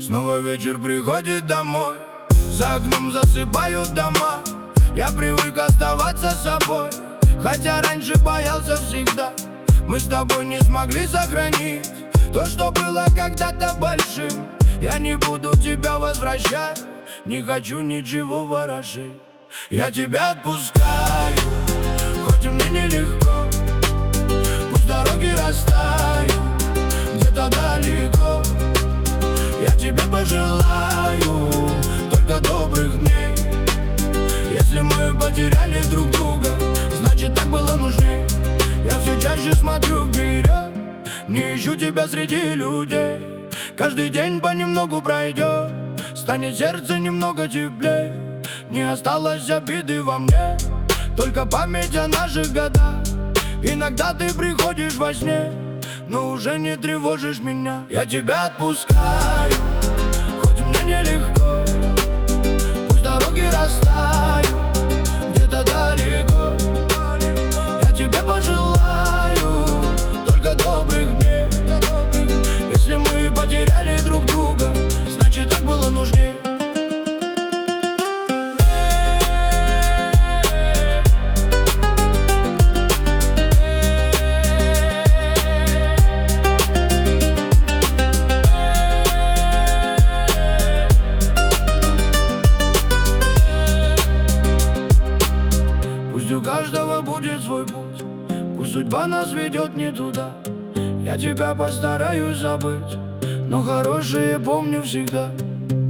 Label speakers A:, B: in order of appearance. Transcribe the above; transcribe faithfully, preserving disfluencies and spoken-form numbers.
A: Снова вечер приходит домой, за окном засыпают дома. Я привык оставаться собой, хотя раньше боялся всегда. Мы с тобой не смогли сохранить то, что было когда-то большим. Я не буду тебя возвращать, не хочу ничего ворошить. Я тебя отпускаю, хоть и мне нелегко. Пусть дороги растают где-то далеко. Я тебе пожелаю только добрых дней. Если мы потеряли друг друга, значит так было нужней. Я все чаще смотрю вперед, не ищу тебя среди людей. Каждый день понемногу пройдет, станет сердце немного теплее. Не осталось обиды во мне, только память о наших годах. Иногда ты приходишь во сне, но уже не тревожишь меня. Я тебя отпускаю, хоть мне нелегко. Пусть дороги растают где-то далеко. Я тебе пожелаю только добрых дней. Если мы потеряли друг друга, значит так было нужней. Пусть у каждого будет свой путь, пусть судьба нас ведет не туда. Я тебя постараюсь забыть, но хорошее помню всегда.